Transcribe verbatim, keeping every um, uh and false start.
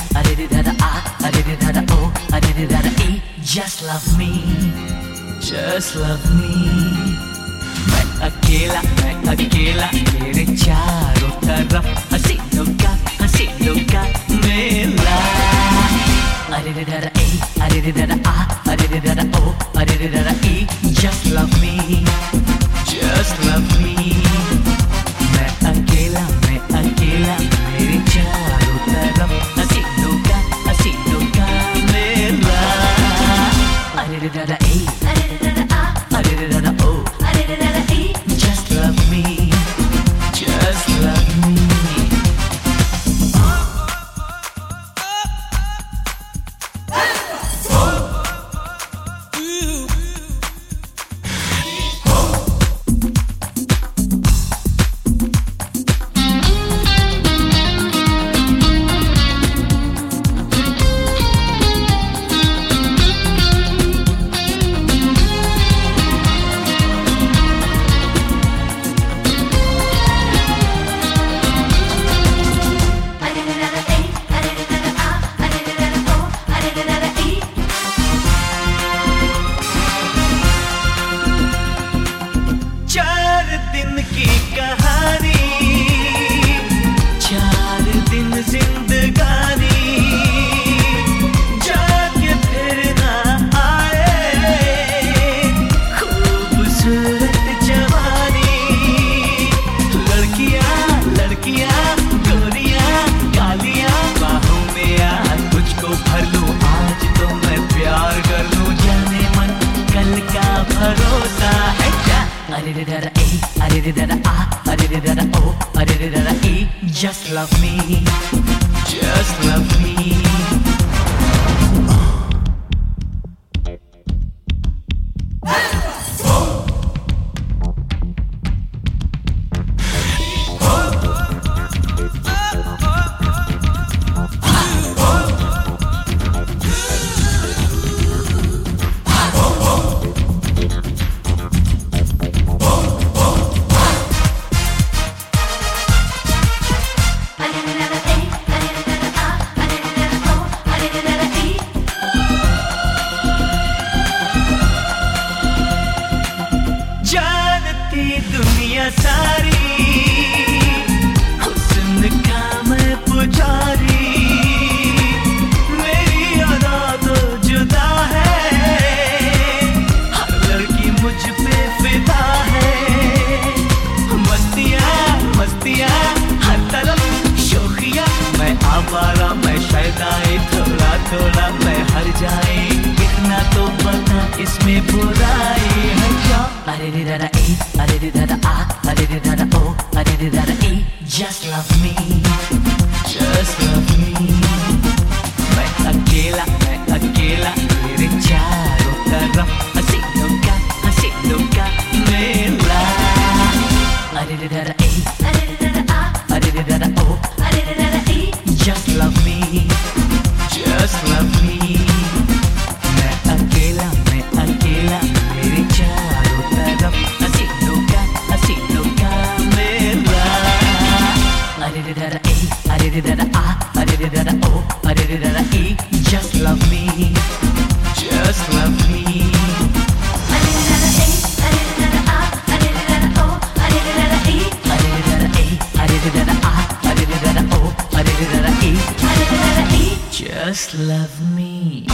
Aririra ah, aririra oh, aririra e. Just love me, just love me. मैं अकेला, मैं अकेला, मेरे चारों तरफ हसीनों का, हसीनों का मेला. Aririra e, aririra ah, aririra oh, aririra e. Just love me, just love me. मैं अकेला, मैं अकेला, मेरे चारों तरफ हसीनों का, हसीनों का मेला. Aririra e, aririra ah, aririra oh, aririra e. Just love me, just love me. Aririra e, aririra ah, aririra oh, aririra e. Just love me, just love me. दुनिया सारी हुस्न का मैं पुजारी. मेरी अदा तो जुदा है, हर लड़की मुझ पे फिदा है. मस्तियाँ मस्तियाँ हर तरफ शोखिया, मैं आवारा मैं शैतान, थोड़ा थोड़ा मैं हर जाए. इतना तो पता इसमें बुराई है क्या. Aririra e, aririra ah, aririra oh, aririra e. Just love me, just love me. मैं अकेला, मैं अकेला, मेरे चारों तरफ हसीनों का, हसीनों का मेला. Aririra e, aririra ah, aririra oh, aririra e. Just love me, just love me. मैं अकेला, मैं अकेला, मेरे चारों तरफ हसीनों का, हसीनों का मेला. Aririra e, aririra ah, aririra oh, aririra e. Just love me, just love me. Aririra e, aririra ah, aririra oh, aririra e. Aririra e, aririra ah, aririra oh, aririra e. Aririra e. Just love me.